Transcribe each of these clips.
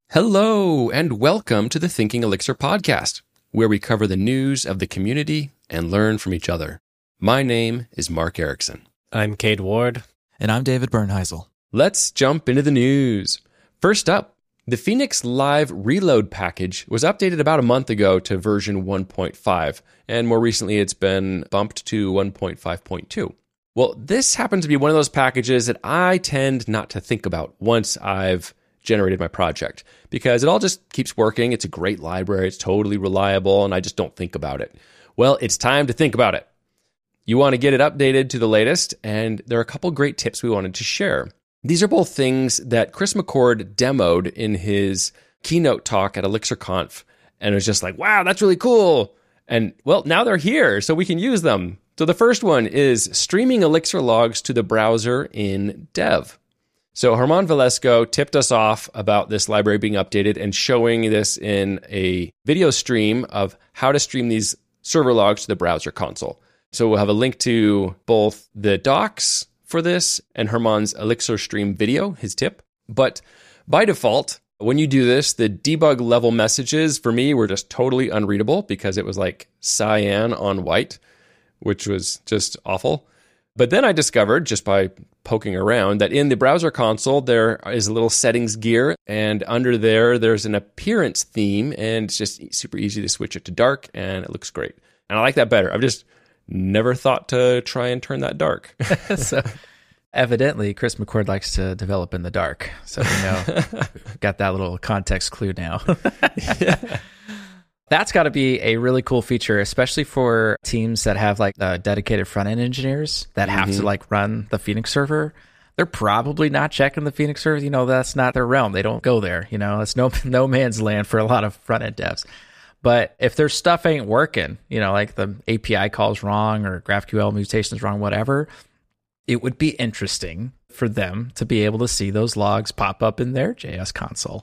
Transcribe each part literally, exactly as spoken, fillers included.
Hello, and welcome to the Thinking Elixir podcast, where we cover the news of the community and learn from each other. My name is Mark Erickson. I'm Cade Ward. And I'm David Bernheisel. Let's jump into the news. First up, the Phoenix Live Reload package was updated about a month ago to version one point five, and more recently it's been bumped to one point five point two. Well, this happens to be one of those packages that I tend not to think about once I've generated my project, because it all just keeps working. It's a great library. It's totally reliable, and I just don't think about it. Well, it's time to think about it. You want to get it updated to the latest, and there are a couple great tips we wanted to share. These are both things that Chris McCord demoed in his keynote talk at ElixirConf, and it was just like, wow, that's really cool. And, well, now they're here, so we can use them. So the first one is streaming Elixir logs to the browser in Dev. So Herman Velasco tipped us off about this library being updated and showing this in a video stream of how to stream these server logs to the browser console. So we'll have a link to both the docs for this and Herman's Elixir stream video, his tip. But by default, when you do this, the debug level messages for me were just totally unreadable because it was like cyan on white, which was just awful. But then I discovered, just by poking around, that in the browser console, there is a little settings gear, and under there, there's an appearance theme, and it's just super easy to switch it to dark, and it looks great. And I like that better. I've just never thought to try and turn that dark. So evidently, Chris McCord likes to develop in the dark. So we know, got that little context clue now. Yeah. That's got to be a really cool feature, especially for teams that have like uh, dedicated front-end engineers that have mm-hmm. to like run the Phoenix server. They're probably not checking the Phoenix server. You know, that's not their realm. They don't go there. You know, it's no no man's land for a lot of front-end devs. But if their stuff ain't working, you know, like the A P I call's wrong or GraphQL mutation's wrong, whatever, it would be interesting for them to be able to see those logs pop up in their J S console.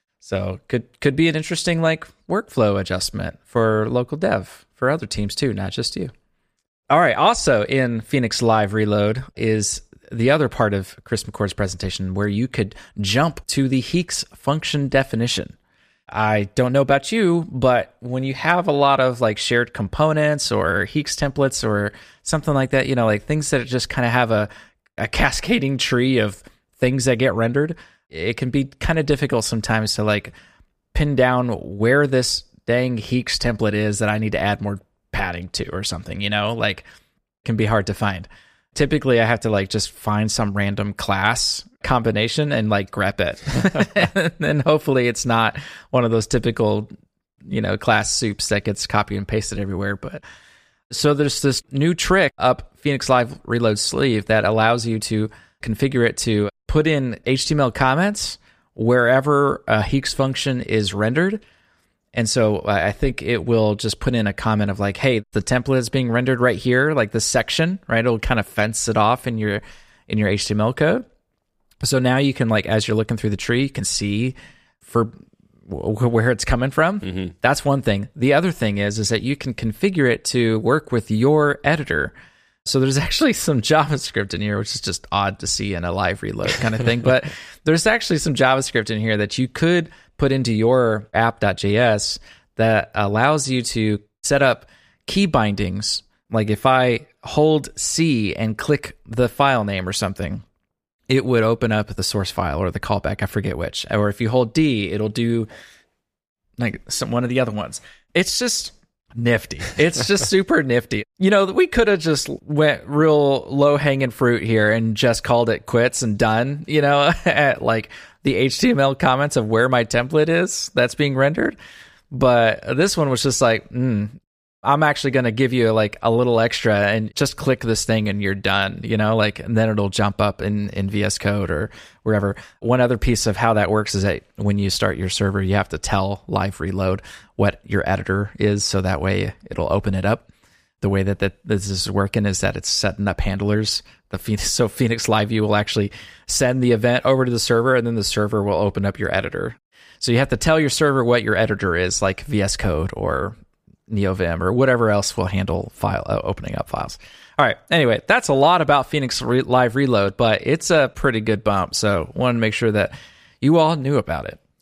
So could could be an interesting like workflow adjustment for local dev for other teams too, not just you. All right. Also in Phoenix Live Reload is the other part of Chris McCord's presentation where you could jump to the Heeks function definition. I don't know about you, but when you have a lot of like shared components or Heeks templates or something like that, you know, like things that just kind of have a, a cascading tree of things that get rendered, it can be kind of difficult sometimes to like pin down where this dang Heeks template is that I need to add more padding to or something, you know, like it can be hard to find. Typically I have to like just find some random class combination and like grep it. And then hopefully it's not one of those typical, you know, class soups that gets copied and pasted everywhere. But so there's this new trick up Phoenix Live Reload sleeve that allows you to configure it to put in H T M L comments wherever a Heeks function is rendered. And so I think it will just put in a comment of like, hey, the template is being rendered right here, like this section, right? It'll kind of fence it off in your in your H T M L code. So now you can like, as you're looking through the tree, you can see for where it's coming from. Mm-hmm. That's one thing. The other thing is, is that you can configure it to work with your editor. So there's actually some JavaScript in here, which is just odd to see in a live reload kind of thing. But there's actually some JavaScript in here that you could put into your app.js that allows you to set up key bindings. Like if I hold C and click the file name or something, it would open up the source file or the callback. I forget which. Or if you hold D, it'll do like some one of the other ones. It's just nifty. It's just super nifty. You know, we could have just went real low hanging fruit here and just called it quits and done, you know, at like the H T M L comments of where my template is that's being rendered. But this one was just like, mm, I'm actually going to give you like a little extra and just click this thing and you're done, you know, like, and then it'll jump up in, in V S Code or wherever. One other piece of how that works is that when you start your server, you have to tell Live Reload what your editor is. So that way it'll open it up. The way that, that this is working is that it's setting up handlers. The Phoenix, so Phoenix Live View will actually send the event over to the server and then the server will open up your editor. So you have to tell your server what your editor is, like V S Code or NeoVim or whatever else will handle file uh, opening up files. All right. Anyway, that's a lot about Phoenix Re- Live Reload, but it's a pretty good bump. So wanted to make sure that you all knew about it.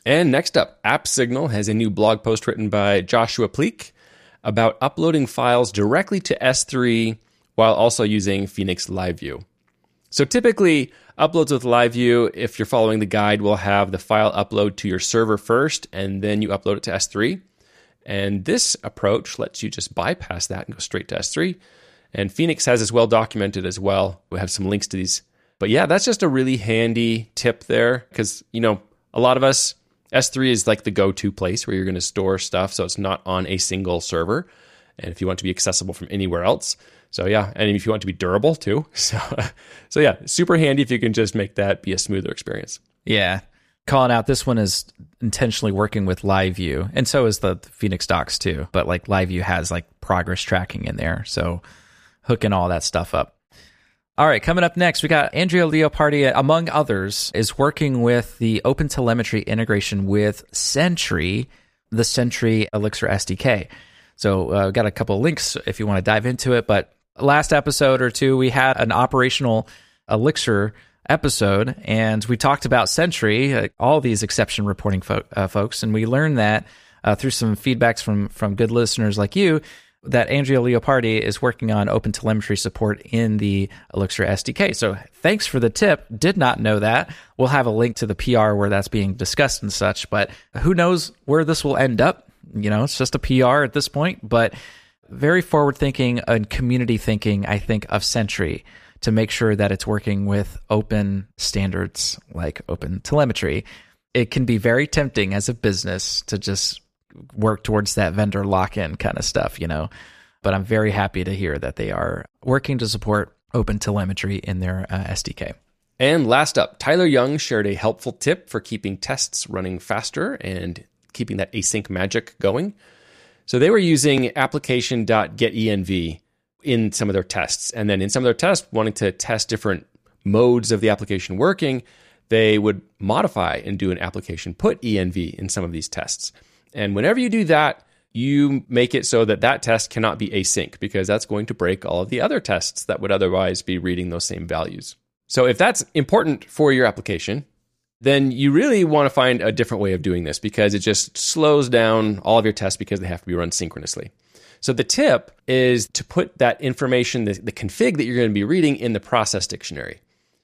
And next up, AppSignal has a new blog post written by Joshua Pleak about uploading files directly to S three while also using Phoenix Live View. So typically, uploads with Live View, if you're following the guide, will have the file upload to your server first, and then you upload it to S three. And this approach lets you just bypass that and go straight to S three. And Phoenix has this well documented as well. We have some links to these. But yeah, that's just a really handy tip there because, you know, a lot of us, S three is like the go-to place where you're going to store stuff, so it's not on a single server. And if you want to be accessible from anywhere else. So yeah, and if you want to be durable too. So, so yeah, super handy if you can just make that be a smoother experience. Yeah. Calling out, this one is intentionally working with Live View, and so is the Phoenix Docs too. But like Live View has like progress tracking in there, so hooking all that stuff up. All right, coming up next, we got Andrea Leopardi, among others, is working with the OpenTelemetry integration with Sentry, the Sentry Elixir S D K. So uh, we've got a couple of links if you want to dive into it. But last episode or two, we had an operational Elixir episode, and we talked about Sentry, uh, all these exception reporting fo- uh, folks, and we learned that uh, through some feedbacks from from good listeners like you, that Andrea Leopardi is working on OpenTelemetry support in the Elixir S D K. So thanks for the tip. Did not know that. We'll have a link to the P R where that's being discussed and such, but who knows where this will end up? You know, it's just a P R at this point, but very forward thinking and community thinking, I think, of Sentry to make sure that it's working with open standards like OpenTelemetry. It can be very tempting as a business to just work towards that vendor lock-in kind of stuff, you know. But I'm very happy to hear that they are working to support OpenTelemetry in their uh, S D K. And last up, Tyler Young shared a helpful tip for keeping tests running faster and keeping that async magic going. So they were using application.getenv in some of their tests. And then in some of their tests, wanting to test different modes of the application working, they would modify and do an application put env in some of these tests. And whenever you do that, you make it so that that test cannot be async because that's going to break all of the other tests that would otherwise be reading those same values. So if that's important for your application, then you really want to find a different way of doing this because it just slows down all of your tests because they have to be run synchronously. So the tip is to put that information, the, the config that you're going to be reading in the process dictionary.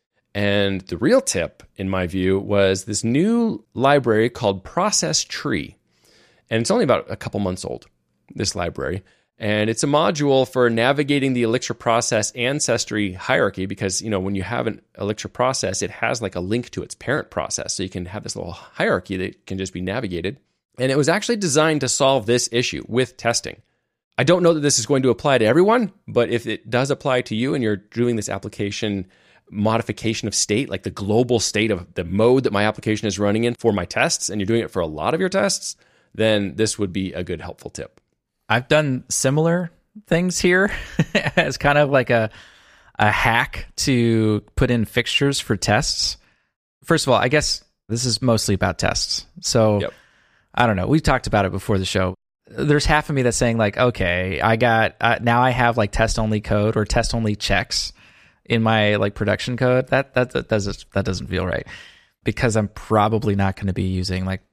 And the real tip, in my view, was this new library called Process Tree. And it's only about a couple months old, this library. And it's a module for navigating the Elixir process ancestry hierarchy because, you know, when you have an Elixir process, it has like a link to its parent process. So you can have this little hierarchy that can just be navigated. And it was actually designed to solve this issue with testing. I don't know that this is going to apply to everyone, but if it does apply to you and you're doing this application modification of state, like the global state of the mode that my application is running in for my tests, and you're doing it for a lot of your tests, then this would be a good helpful tip. I've done similar things here as kind of like a a hack to put in fixtures for tests. First of all, I guess this is mostly about tests. So yep. I don't know. We've talked about it before the show. There's half of me that's saying like, okay, I got, uh, now I have like test only code or test only checks in my like production code. That, that, that doesn't, that doesn't feel right because I'm probably not going to be using like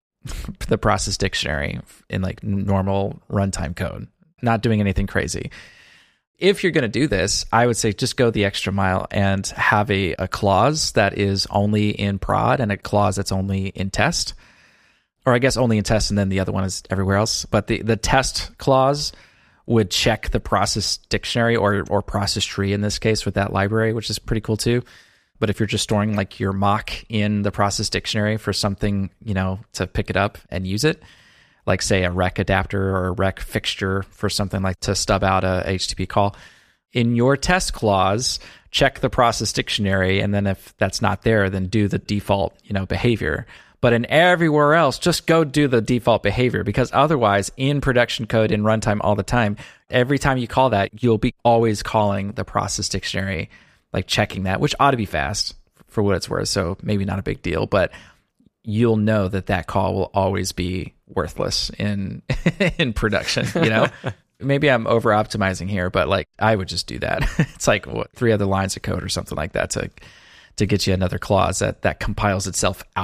the process dictionary in like normal runtime code, not doing anything crazy. If you're going to do this, I would say just go the extra mile and have a, a clause that is only in prod and a clause that's only in test. Or I guess only in test and then the other one is everywhere else. But the, the test clause would check the process dictionary or or process tree in this case with that library, which is pretty cool too. But if you're just storing like your mock in the process dictionary for something, you know, to pick it up and use it, like say a rec adapter or a rec fixture for something like to stub out a H T T P call, in your test clause, check the process dictionary. And then if that's not there, then do the default, you know, behavior. But in everywhere else, just go do the default behavior because otherwise in production code, in runtime all the time, every time you call that, you'll be always calling the process dictionary, like checking that, which ought to be fast for what it's worth. So maybe not a big deal, but you'll know that that call will always be worthless in in production, you know? Maybe I'm over optimizing here, but like I would just do that. It's like what, three other lines of code or something like that to to get you another clause that, that compiles itself out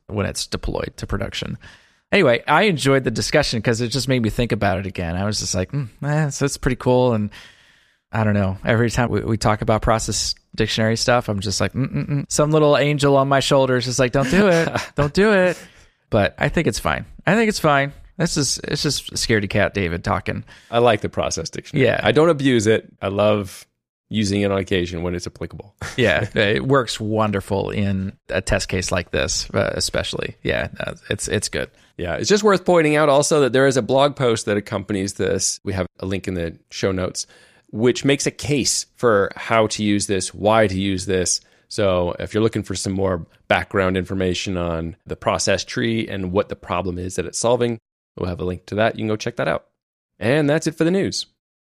when it's deployed to production. Anyway, I enjoyed the discussion because it just made me think about it again. I was just like, mm, eh, so it's pretty cool. And I don't know, every time we, we talk about process dictionary stuff, I'm just like, Mm-mm-mm. some little angel on my shoulders is like, don't do it, don't do it. But I think it's fine. I think it's fine. This is it's just scaredy cat David talking. I like the process dictionary. Yeah, I don't abuse it. I love using it on occasion when it's applicable. Yeah, it works wonderful in a test case like this, uh, especially. Yeah, uh, it's it's good. Yeah, it's just worth pointing out also that there is a blog post that accompanies this. We have a link in the show notes, which makes a case for how to use this, why to use this. So if you're looking for some more background information on the process tree and what the problem is that it's solving, we'll have a link to that. You can go check that out. And that's it for the news.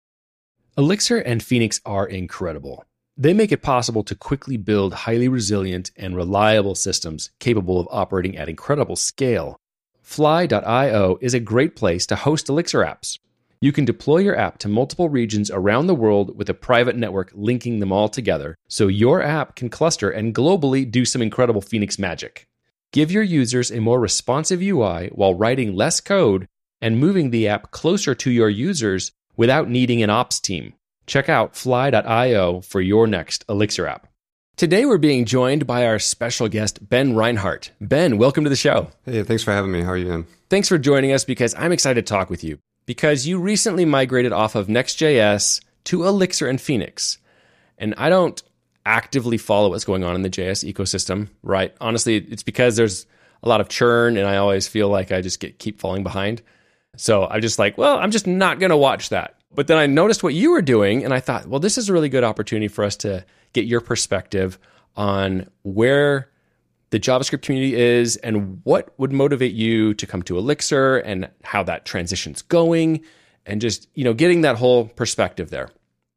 Elixir and Phoenix are incredible. They make it possible to quickly build highly resilient and reliable systems capable of operating at incredible scale. Fly dot io is a great place to host Elixir apps. You can deploy your app to multiple regions around the world with a private network linking them all together, so your app can cluster and globally do some incredible Phoenix magic. Give your users a more responsive U I while writing less code and moving the app closer to your users without needing an ops team. Check out Fly dot io for your next Elixir app. Today we're being joined by our special guest, Ben Reinhardt. Ben, welcome to the show. Hey, thanks for having me. How are you doing? Thanks for joining us because I'm excited to talk with you. Because you recently migrated off of Next.js to Elixir and Phoenix. And I don't actively follow what's going on in the J S ecosystem, right? Honestly, it's because there's a lot of churn and I always feel like I just get keep falling behind. So I'm just like, well, I'm just not going to watch that. But then I noticed what you were doing and I thought, well, this is a really good opportunity for us to get your perspective on where the JavaScript community is and what would motivate you to come to Elixir and how that transition's going and just, you know, getting that whole perspective there.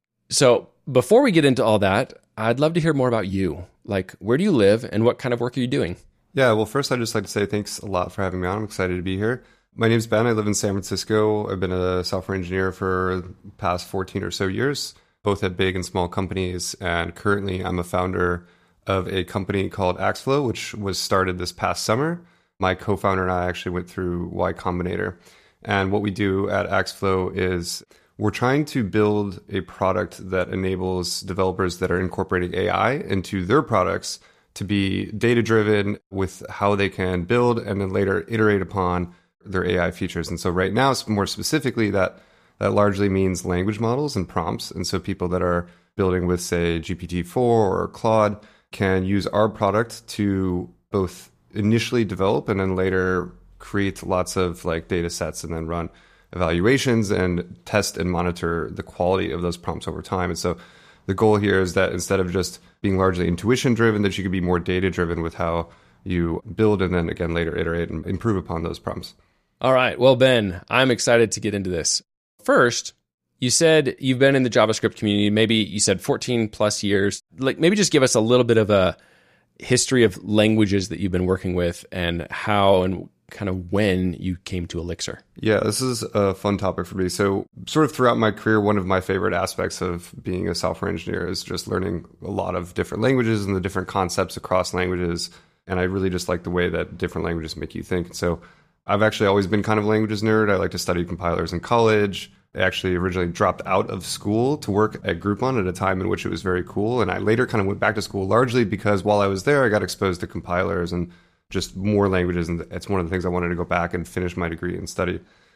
So before we get into all that, I'd love to hear more about you. Like, where do you live and what kind of work are you doing? Yeah, well, first I'd just like to say thanks a lot for having me on. I'm excited to be here. My name's Ben. I live in San Francisco. I've been a software engineer for the past fourteen or so years, both at big and small companies. And currently I'm a founder of a company called Axflow, which was started this past summer. My co-founder and I actually went through Y Combinator. And what we do at Axflow is we're trying to build a product that enables developers that are incorporating A I into their products to be data-driven with how they can build and then later iterate upon their A I features. And so right now, more specifically, that that largely means language models and prompts. And so people that are building with, say, G P T four or Claude can use our product to both initially develop and then later create lots of like data sets and then run evaluations and test and monitor the quality of those prompts over time. And so the goal here is that instead of just being largely intuition driven, that you could be more data driven with how you build and then again later iterate and improve upon those prompts. All right. Well, Ben, I'm excited to get into this. First, you said you've been in the JavaScript community, maybe you said fourteen plus years. Like maybe just give us a little bit of a history of languages that you've been working with and how and kind of when you came to Elixir. Yeah, this is a fun topic for me. So sort of throughout my career, one of my favorite aspects of being a software engineer is just learning a lot of different languages and the different concepts across languages. And I really just like the way that different languages make you think. So I've actually always been kind of a languages nerd. I like to study compilers in college. I actually originally dropped out of school to work at Groupon at a time in which it was very cool. And I later kind of went back to school largely because while I was there, I got exposed to compilers and just more languages. And it's one of the things I wanted to go back and finish my degree and study.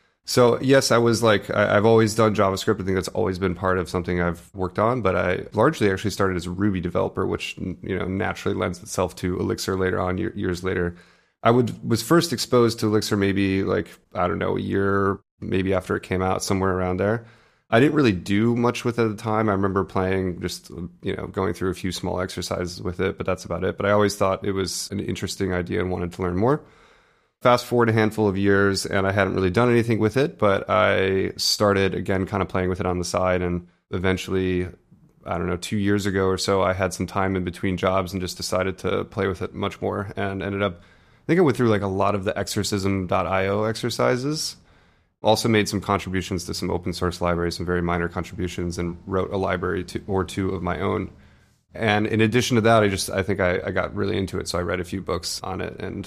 So yes, I was like, I, I've always done JavaScript. I think that's always been part of something I've worked on. But I largely actually started as a Ruby developer, which, you know, naturally lends itself to Elixir later on, years later. I would was first exposed to Elixir maybe like, I don't know, a year, maybe after it came out, somewhere around there. I didn't really do much with it at the time. I remember playing, just, you know, going through a few small exercises with it, but that's about it. But I always thought it was an interesting idea and wanted to learn more. Fast forward a handful of years and I hadn't really done anything with it, but I started again kind of playing with it on the side. And eventually, I don't know, two years ago or so, I had some time in between jobs and just decided to play with it much more and ended up, I think I went through like a lot of the exorcism dot io exercises. Also made some contributions to some open source libraries, some very minor contributions, and wrote a library to, or two of my own. And in addition to that, I just I think I, I got really into it. So I read a few books on it and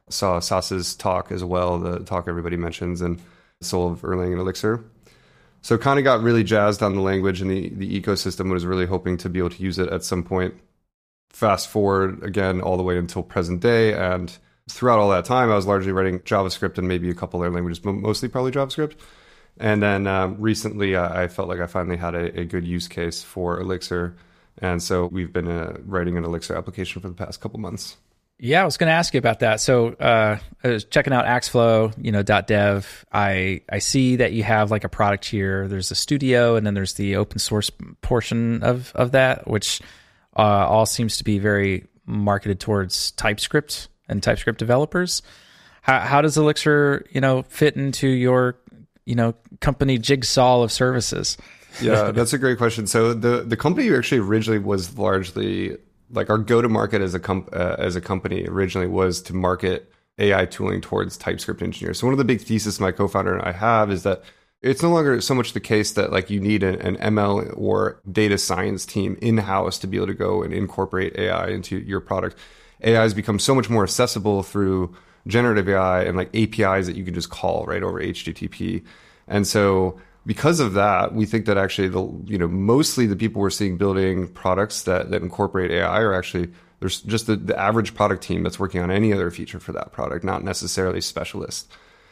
Saw Sas's talk as well, the talk everybody mentions, and Soul of Erlang and Elixir. So kind of got really jazzed on the language and the, the ecosystem, was really hoping to be able to use it at some point. Fast forward again all the way until present day, and throughout all that time, I was largely writing JavaScript and maybe a couple other languages, but mostly probably JavaScript. And then um, recently, uh, I felt like I finally had a, a good use case for Elixir. And so we've been uh, writing an Elixir application for the past couple months. Yeah, I was going to ask you about that. So uh, I was checking out Axflow, you know, .dev. I I see that you have like a product here. There's a studio, and then there's the open source portion of, of that, which uh, all seems to be very marketed towards TypeScript and TypeScript developers. How how does Elixir, you know, fit into your, you know, company jigsaw of services? Yeah, that's a great question. So the the company actually originally was largely like our go-to-market as a com- uh, as a company originally was to market A I tooling towards TypeScript engineers. So one of the big theses my co-founder and I have is that it's no longer so much the case that like you need an, an M L or data science team in-house to be able to go and incorporate A I into your product. A I has become so much more accessible through generative A I and like A P Is that you can just call right over H T T P. And so because of that, we think that actually the you know mostly the people we're seeing building products that, that incorporate A I are actually there's just the, the average product team that's working on any other feature for that product, not necessarily specialists.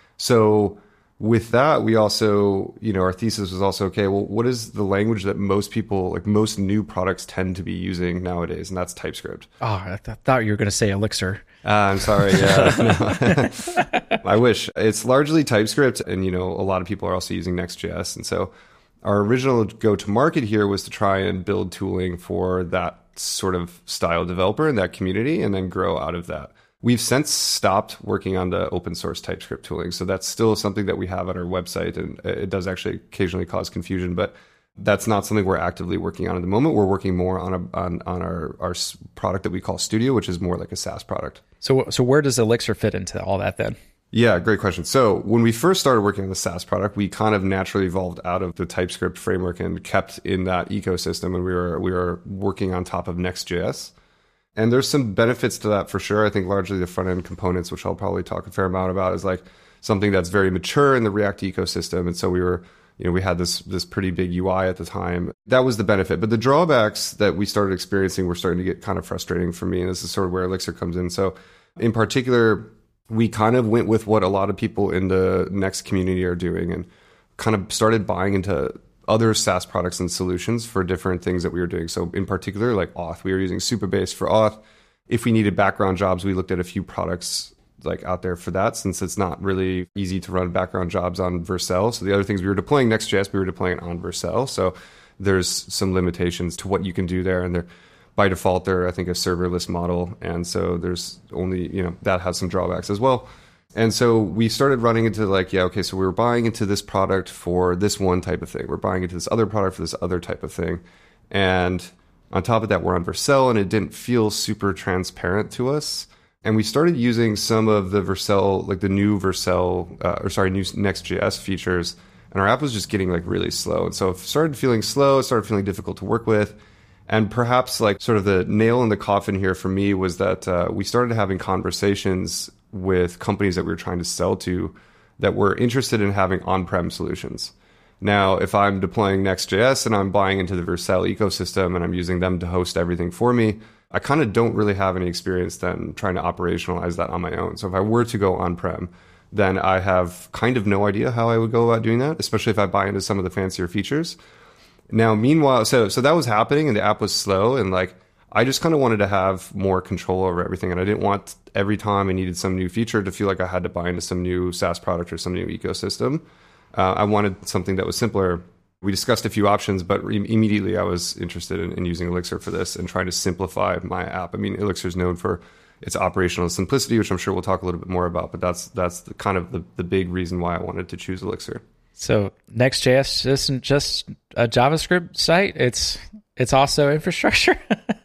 So with that, we also, you know, our thesis was also, okay, well, what is the language that most people, like most new products tend to be using nowadays? And that's TypeScript. Oh, I th- thought you were going to say Elixir. Uh, I'm sorry. Yeah, no. I wish. It's largely TypeScript, and you know, a lot of people are also using Next.js. And so, our original go-to-market here was to try and build tooling for that sort of style developer in that community, and then grow out of that. We've since stopped working on the open source TypeScript tooling, so that's still something that we have on our website, and it does actually occasionally cause confusion, but that's not something we're actively working on at the moment. We're working more on a, on on our our product that we call Studio, which is more like a SaaS product. So so where does Elixir fit into all that then? Yeah, great question. So when we first started working on the SaaS product, we kind of naturally evolved out of the TypeScript framework and kept in that ecosystem, and we were we were working on top of Next.js. And there's some benefits to that for sure. I think largely the front end components, which I'll probably talk a fair amount about, is like something that's very mature in the React ecosystem. And so we were, you know, we had this this pretty big U I at the time. That was the benefit. But the drawbacks that we started experiencing were starting to get kind of frustrating for me. And this is sort of where Elixir comes in. So in particular, we kind of went with what a lot of people in the Next community are doing and kind of started buying into other SaaS products and solutions for different things that we were doing. So in particular, like Auth, we were using Supabase for Auth. If we needed background jobs, we looked at a few products like out there for that, since it's not really easy to run background jobs on Vercel. So the other things we were deploying Next.js, we were deploying it on Vercel. So there's some limitations to what you can do there. And they're, by default, they're, I think, a serverless model. And so there's only, you know, that has some drawbacks as well. And so we started running into like, yeah, okay, so we were buying into this product for this one type of thing. We're buying into this other product for this other type of thing. And on top of that, we're on Vercel, and it didn't feel super transparent to us. And we started using some of the Vercel, like the new Vercel, uh, or sorry, new Next.js features. And our app was just getting like really slow. And so it started feeling slow, it started feeling difficult to work with. And perhaps like sort of the nail in the coffin here for me was that uh, we started having conversations with companies that we were trying to sell to that were interested in having on-prem solutions. Now, if I'm deploying Next.js and I'm buying into the Vercel ecosystem and I'm using them to host everything for me, I kind of don't really have any experience then trying to operationalize that on my own. So if I were to go on-prem, then I have kind of no idea how I would go about doing that, especially if I buy into some of the fancier features. Now, meanwhile, so so that was happening and the app was slow, and like I just kind of wanted to have more control over everything. And I didn't want every time I needed some new feature to feel like I had to buy into some new SaaS product or some new ecosystem. Uh, I wanted something that was simpler. We discussed a few options, but re- immediately I was interested in, in using Elixir for this and trying to simplify my app. I mean, Elixir is known for its operational simplicity, which I'm sure we'll talk a little bit more about, but that's that's the kind of the, the big reason why I wanted to choose Elixir. So Next.js isn't just a JavaScript site; it's it's also infrastructure.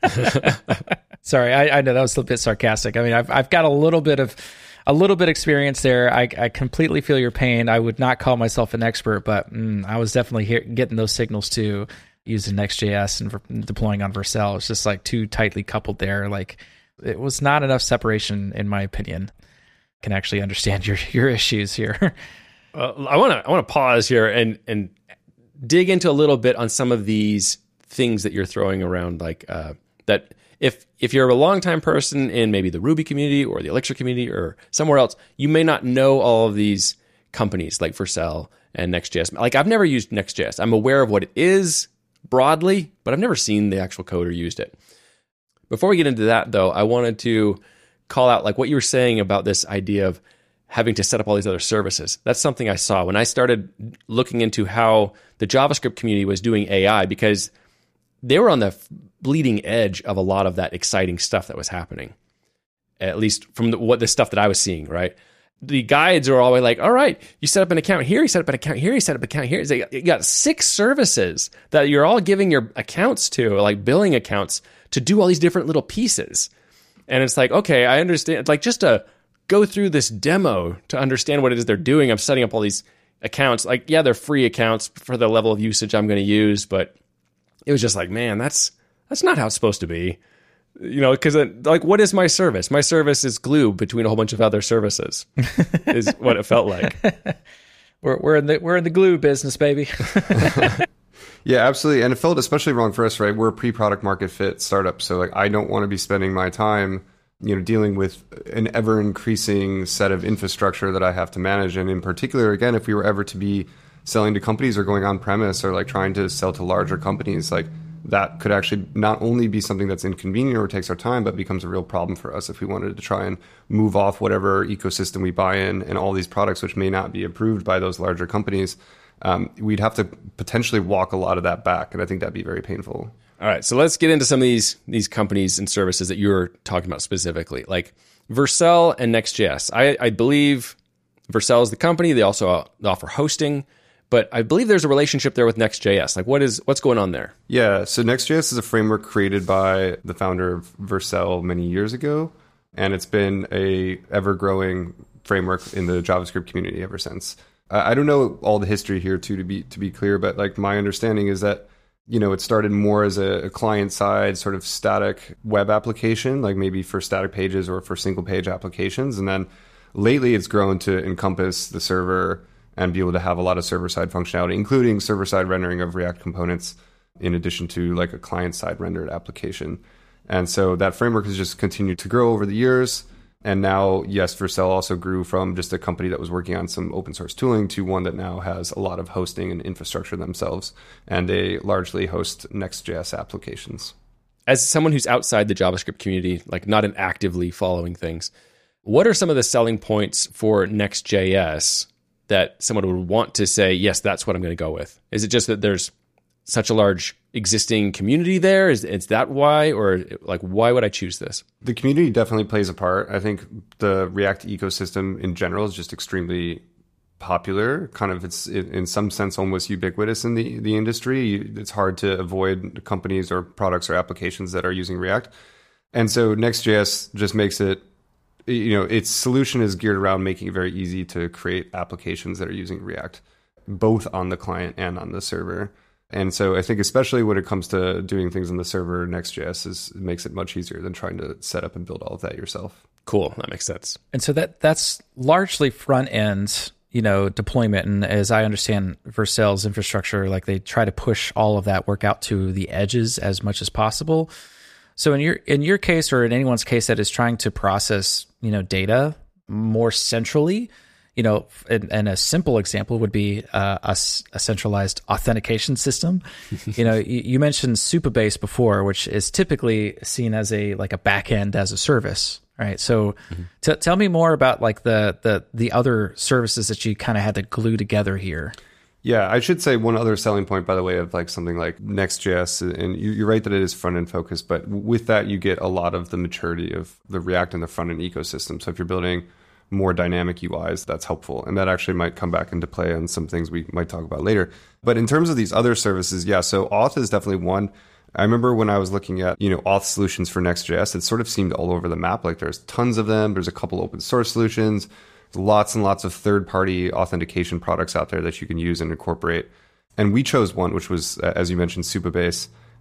Sorry, I, I know that was a bit sarcastic. I mean, I've I've got a little bit of a little bit experience there. I I completely feel your pain. I would not call myself an expert, but mm, I was definitely hear, getting those signals too, using Next.js and ver- deploying on Vercel. It's just like too tightly coupled there. Like it was not enough separation, in my opinion. can actually understand your your issues here. Uh, I want to I want to pause here and and dig into a little bit on some of these things that you're throwing around, like uh, that. If if you're a longtime person in maybe the Ruby community or the Elixir community or somewhere else, you may not know all of these companies like Vercel and Next.js. Like I've never used Next.js. I'm aware of what it is broadly, but I've never seen the actual code or used it. Before we get into that, though, I wanted to call out like what you were saying about this idea of having to set up all these other services. That's something I saw when I started looking into how the JavaScript community was doing A I, because they were on the bleeding edge of a lot of that exciting stuff that was happening, at least from the, what the stuff that I was seeing, right? The guides are always like, all right, you set up an account here, you set up an account here, you set up an account here. It's like, you got six services that you're all giving your accounts to, like billing accounts, to do all these different little pieces. And it's like, okay, I understand. Like just to go through this demo to understand what it is they're doing, I'm setting up all these accounts. Like, yeah, they're free accounts for the level of usage I'm going to use, but it was just like, man, that's that's not how it's supposed to be. You know, because like, what is my service? My service is glue between a whole bunch of other services, is what it felt like. We're we're in the we're in the glue business, baby. Yeah, absolutely. And it felt especially wrong for us, right? We're a pre-product market fit startup, so like I don't want to be spending my time, you know, dealing with an ever increasing set of infrastructure that I have to manage. And in particular, again, if we were ever to be selling to companies or going on premise or like trying to sell to larger companies, like that could actually not only be something that's inconvenient or takes our time, but becomes a real problem for us if we wanted to try and move off whatever ecosystem we buy in and all these products, which may not be approved by those larger companies. Um, we'd have to potentially walk a lot of that back. And I think that'd be very painful. All right, so let's get into some of these these companies and services that you're talking about specifically, like Vercel and Next.js. I, I believe Vercel is the company. They also offer hosting, but I believe there's a relationship there with Next.js. Like, what is what's going on there? Yeah, so Next.js is a framework created by the founder of Vercel many years ago, and it's been a ever-growing framework in the JavaScript community ever since. I don't know all the history here too, to be to be clear, but like my understanding is that, you know, it started more as a, a client-side sort of static web application, like maybe for static pages or for single-page applications. And then lately it's grown to encompass the server and be able to have a lot of server-side functionality, including server-side rendering of React components, in addition to like a client-side rendered application. And so that framework has just continued to grow over the years. And now, yes, Vercel also grew from just a company that was working on some open source tooling to one that now has a lot of hosting and infrastructure themselves, and they largely host Next.js applications. As someone who's outside the JavaScript community, like not an actively following things, what are some of the selling points for Next.js that someone would want to say, yes, that's what I'm going to go with? Is it just that there's such a large existing community there? Is, is that why? Or like, why would I choose this? The community definitely plays a part. I think the React ecosystem in general is just extremely popular. Kind of, it's in some sense almost ubiquitous in the, the industry. It's hard to avoid companies or products or applications that are using React. And so Next.js just makes it, you know, its solution is geared around making it very easy to create applications that are using React, both on the client and on the server. And so I think especially when it comes to doing things on the server, Next.js is, makes it much easier than trying to set up and build all of that yourself. Cool. That makes sense. And so that that's largely front end, you know, deployment. And as I understand Vercel's infrastructure, like they try to push all of that work out to the edges as much as possible. So in your in your case, or in anyone's case that is trying to process, you know, data more centrally, you know, and, and a simple example would be uh, a, a centralized authentication system. You know, you, you mentioned Supabase before, which is typically seen as a like a backend as a service, right? So, mm-hmm. t- tell me more about like the the the other services that you kind of had to glue together here. Yeah, I should say one other selling point, by the way, of like something like Next.js, and you're right that it is front end focused, but with that you get a lot of the maturity of the React and the front end ecosystem. So if you're building more dynamic U Is, that's helpful. And that actually might come back into play on some things we might talk about later. But in terms of these other services, yeah, so Auth is definitely one. I remember when I was looking at, you know, Auth solutions for Next.js, it sort of seemed all over the map. Like there's tons of them. There's a couple open source solutions. There's lots and lots of third-party authentication products out there that you can use and incorporate. And we chose one, which was, as you mentioned, Supabase.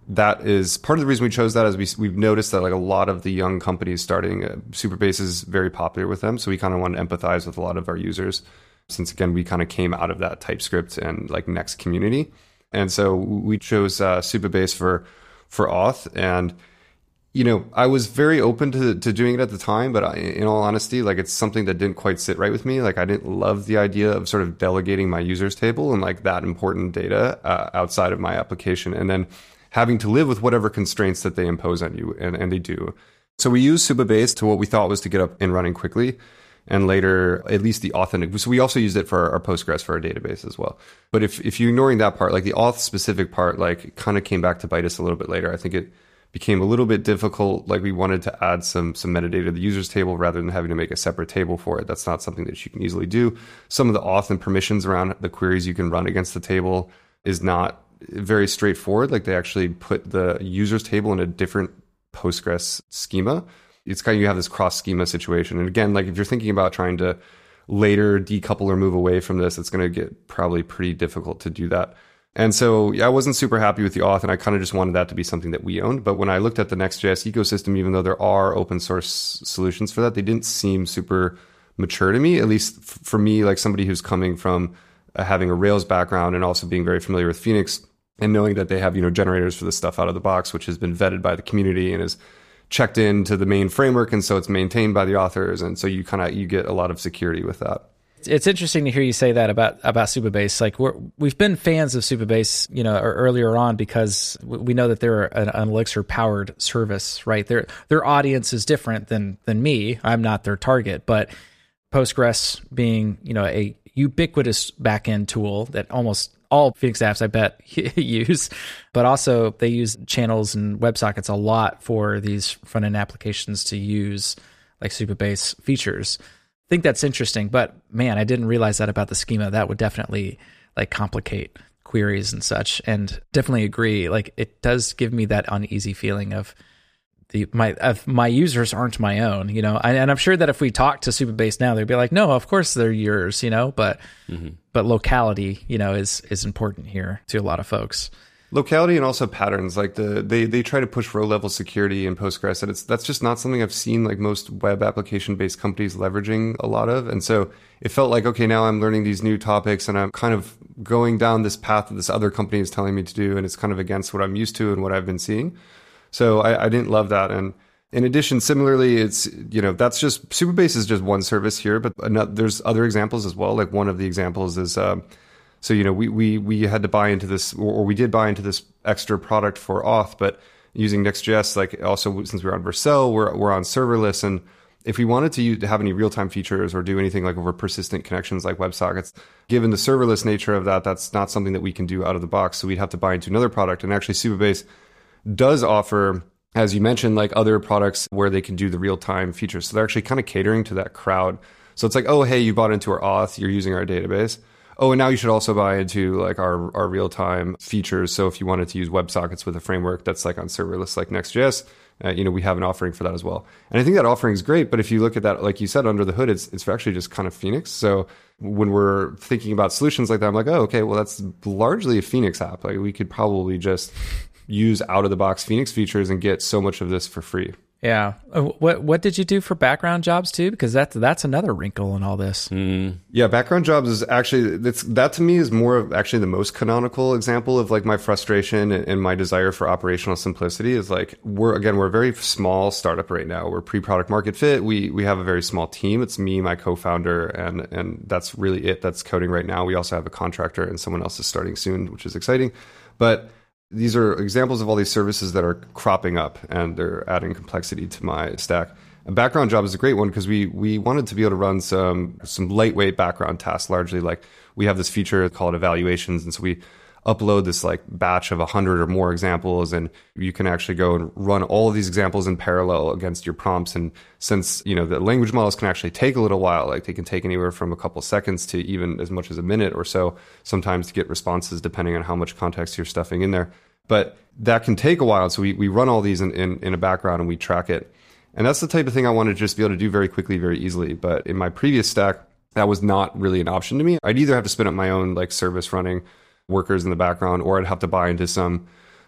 that is part of the reason we chose that is we, we've noticed that like a lot of the young companies starting, uh, Supabase is very popular with them. So we kind of want to empathize with a lot of our users since, again, we kind of came out of that TypeScript and like Next community. And so we chose uh, Supabase for, for auth. And, you know, I was very open to, to doing it at the time, but I, in all honesty, like it's something that didn't quite sit right with me. Like I didn't love the idea of sort of delegating my users table and like that important data uh, outside of my application. And then having to live with whatever constraints that they impose on you, and, and they do. So we used Supabase to what we thought was to get up and running quickly, and later, at least the authentic. So we also used it for our, our Postgres for our database as well. But if, if you're ignoring that part, like the auth specific part, like kind of came back to bite us a little bit later. I think it became a little bit difficult. Like we wanted to add some some metadata to the users table rather than having to make a separate table for it. That's not something that you can easily do. Some of the auth and permissions around the queries you can run against the table is not very straightforward. Like they actually put the users table in a different Postgres schema. It's kind of, you have this cross schema situation. And again, like if you're thinking about trying to later decouple or move away from this, it's going to get probably pretty difficult to do that. And so yeah, I wasn't super happy with the auth, and I kind of just wanted that to be something that we owned. But when I looked at the Next.js ecosystem, even though there are open source solutions for that, they didn't seem super mature to me, at least f- for me, like somebody who's coming from uh, having a Rails background and also being very familiar with Phoenix and knowing that they have, you know, generators for this stuff out of the box, which has been vetted by the community and is checked into the main framework. And so it's maintained by the authors. And so you kind of, you get a lot of security with that. It's interesting to hear you say that about about Supabase. Like we're we've been fans of Supabase, you know, earlier on because we know that they're an, an Elixir powered service, right? Their their audience is different than than me. I'm not their target, but Postgres being, you know, a ubiquitous backend tool that almost all Phoenix apps, I bet, use, but also they use channels and WebSockets a lot for these front end applications to use like Supabase features. I think that's interesting, but man, I didn't realize that about the schema. That would definitely like complicate queries and such, and definitely agree. Like it does give me that uneasy feeling of the my of my users aren't my own, you know. And, and I'm sure that if we talk to Supabase now, they'd be like, no, of course they're yours, you know. But mm-hmm. but locality, you know, is is important here to a lot of folks. Locality and also patterns, like the they they try to push row level security in Postgres, and it's that's just not something I've seen like most web application based companies leveraging a lot of. And so it felt like, okay, now I'm learning these new topics and I'm kind of going down this path that this other company is telling me to do, and it's kind of against what I'm used to and what I've been seeing. So I, I didn't love that. And in addition, similarly, it's, you know, that's just Supabase is just one service here, but another, there's other examples as well. Like one of the examples is. Um, So, you know, we, we, we had to buy into this, or we did buy into this extra product for auth, but using Next.js, like also since we're on Vercel, we're, we're on serverless. And if we wanted to, use, to have any real-time features or do anything like over persistent connections like WebSockets, given the serverless nature of that, that's not something that we can do out of the box. So we'd have to buy into another product. And actually Supabase does offer, as you mentioned, like other products where they can do the real-time features. So they're actually kind of catering to that crowd. So it's like, oh, hey, you bought into our auth, you're using our database. Oh, and now you should also buy into like our, our real-time features. So if you wanted to use WebSockets with a framework that's like on serverless like Next.js, uh, you know, we have an offering for that as well. And I think that offering is great. But if you look at that, like you said, under the hood, it's it's actually just kind of Phoenix. So when we're thinking about solutions like that, I'm like, oh, okay, well, that's largely a Phoenix app. Like we could probably just use out-of-the-box Phoenix features and get so much of this for free. Yeah. What what did you do for background jobs too? Because that's that's another wrinkle in all this. Mm. Yeah, background jobs is actually that's that to me is more of actually the most canonical example of like my frustration and, and my desire for operational simplicity. Is like we're again we're a very small startup right now. We're pre-product market fit. We we have a very small team. It's me, my co-founder, and and that's really it. That's coding right now. We also have a contractor and someone else is starting soon, which is exciting. But these are examples of all these services that are cropping up and they're adding complexity to my stack. A background job is a great one because we we wanted to be able to run some some lightweight background tasks, largely like we have this feature called evaluations. And so we upload this like batch of a hundred or more examples, and you can actually go and run all of these examples in parallel against your prompts. And since, you know, the language models can actually take a little while, like they can take anywhere from a couple seconds to even as much as a minute or so sometimes to get responses depending on how much context you're stuffing in there. But that can take a while. So we, we run all these in, in, in a background and we track it. And that's the type of thing I want to just be able to do very quickly, very easily. But in my previous stack, that was not really an option to me. I'd either have to spin up my own like service running workers in the background, or I'd have to buy into some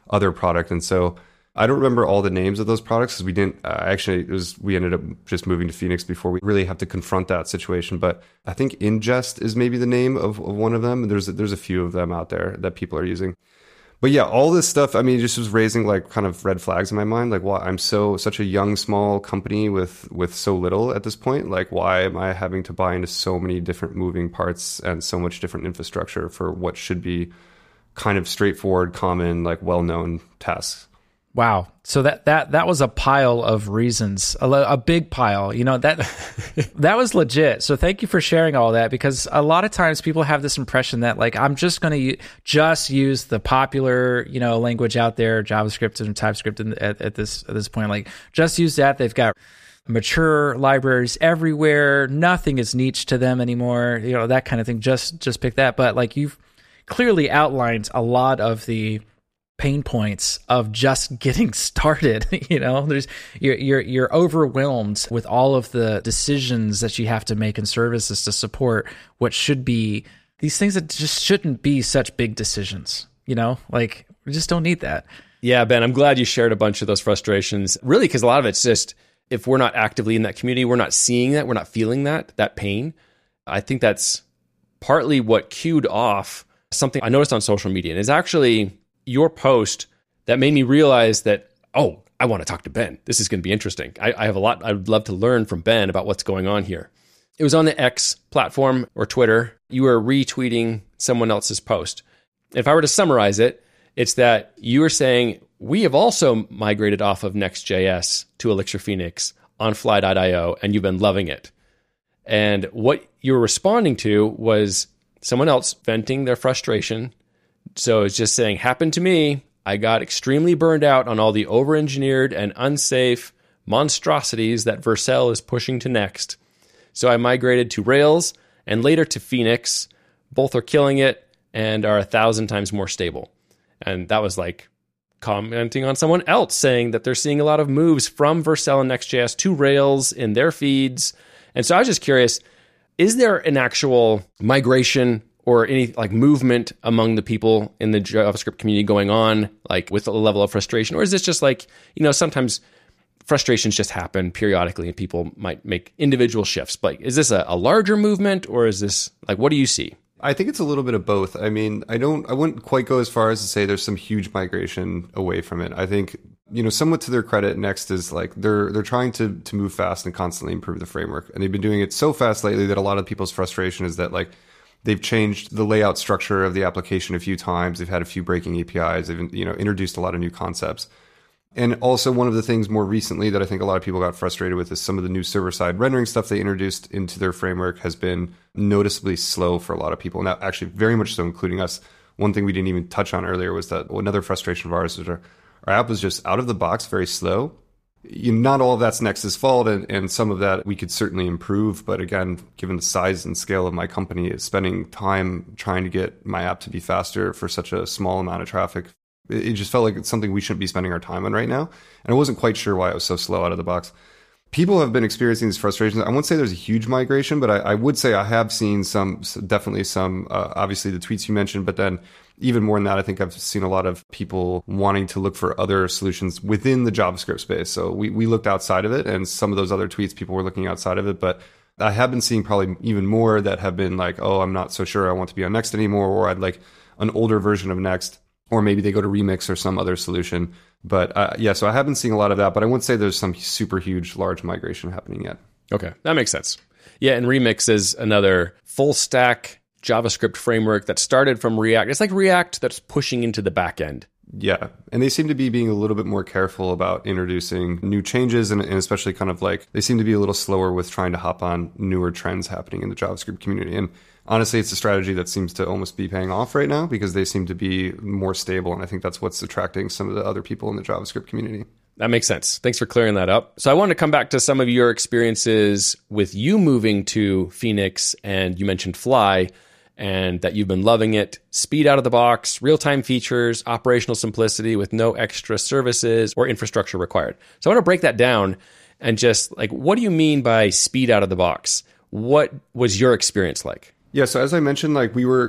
other product. And so I don't remember all the names of those products because we didn't uh, actually, it was, we ended up just moving to Phoenix before we really have to confront that situation. But I think Ingest is maybe the name of, of one of them. There's, there's a few of them out there that people are using. But yeah, all this stuff, I mean, it just was raising like kind of red flags in my mind. Like, why I'm so, such a young, small company with, with so little at this point. Like, why am I having to buy into so many different moving parts and so much different infrastructure for what should be kind of straightforward, common, like well-known tasks? Wow. So that that that was a pile of reasons, a, a big pile. You know, that that was legit. So thank you for sharing all that, because a lot of times people have this impression that like, I'm just going to u- just use the popular, you know, language out there, JavaScript and TypeScript in, at, at this at this point. Like, just use that. They've got mature libraries everywhere. Nothing is niche to them anymore. You know, that kind of thing. Just just pick that. But like, you've clearly outlined a lot of the pain points of just getting started. You know, there's you're you're you're overwhelmed with all of the decisions that you have to make in services to support what should be these things that just shouldn't be such big decisions. You know, like, we just don't need that. Yeah, Ben, I'm glad you shared a bunch of those frustrations. Really, because a lot of it's just, if we're not actively in that community, we're not seeing that, we're not feeling that that pain. I think that's partly what cued off something I noticed on social media, and is actually your post that made me realize that, oh, I want to talk to Ben. This is going to be interesting. I, I have a lot I would love to learn from Ben about what's going on here. It was on the X platform or Twitter. You were retweeting someone else's post. If I were to summarize it, it's that you were saying, we have also migrated off of Next.js to Elixir Phoenix on fly dot io, and you've been loving it. And what you were responding to was someone else venting their frustration. So it's just saying, happened to me. I got extremely burned out on all the over-engineered and unsafe monstrosities that Vercel is pushing to Next. So I migrated to Rails and later to Phoenix. Both are killing it and are a thousand times more stable. And that was like commenting on someone else saying that they're seeing a lot of moves from Vercel and Next.js to Rails in their feeds. And so I was just curious, is there an actual migration or any like movement among the people in the JavaScript community going on, like with a level of frustration? Or is this just like, you know, sometimes frustrations just happen periodically and people might make individual shifts? Like, is this a, a larger movement, or is this like, what do you see? I think it's a little bit of both. I mean, I don't, I wouldn't quite go as far as to say there's some huge migration away from it. I think, you know, somewhat to their credit, Next is like, they're, they're trying to, to move fast and constantly improve the framework. And they've been doing it so fast lately that a lot of people's frustration is that like, they've changed the layout structure of the application a few times. They've had a few breaking A P Is. They've, you know, introduced a lot of new concepts. And also one of the things more recently that I think a lot of people got frustrated with is some of the new server-side rendering stuff they introduced into their framework has been noticeably slow for a lot of people. Now, actually very much so, including us. One thing we didn't even touch on earlier was that another frustration of ours is our, our app was just out of the box very slow. You, not all of that's Next's fault, and, and some of that we could certainly improve. But again, given the size and scale of my company, spending time trying to get my app to be faster for such a small amount of traffic, it, it just felt like it's something we shouldn't be spending our time on right now. And I wasn't quite sure why it was so slow out of the box. People have been experiencing these frustrations. I won't say there's a huge migration, but I, I would say I have seen some, definitely some, uh, obviously the tweets you mentioned, but then even more than that, I think I've seen a lot of people wanting to look for other solutions within the JavaScript space. So we, we looked outside of it, and some of those other tweets, people were looking outside of it. But I have been seeing probably even more that have been like, oh, I'm not so sure I want to be on Next anymore, or I'd like an older version of Next, or maybe they go to Remix or some other solution. But uh, yeah, so I have been seeing a lot of that, but I wouldn't say there's some super huge, large migration happening yet. Okay, that makes sense. Yeah, and Remix is another full stack JavaScript framework that started from React. It's like React that's pushing into the back end. Yeah, and they seem to be being a little bit more careful about introducing new changes, and, and especially kind of like they seem to be a little slower with trying to hop on newer trends happening in the JavaScript community. And honestly, it's a strategy that seems to almost be paying off right now because they seem to be more stable, and I think that's what's attracting some of the other people in the JavaScript community. That makes sense. Thanks for clearing that up. So I wanted to come back to some of your experiences with you moving to Phoenix, and you mentioned Fly, and that you've been loving it. Speed out of the box, real-time features, operational simplicity with no extra services or infrastructure required. So I want to break that down and just like, what do you mean by speed out of the box? What was your experience like? Yeah, so as I mentioned, like we were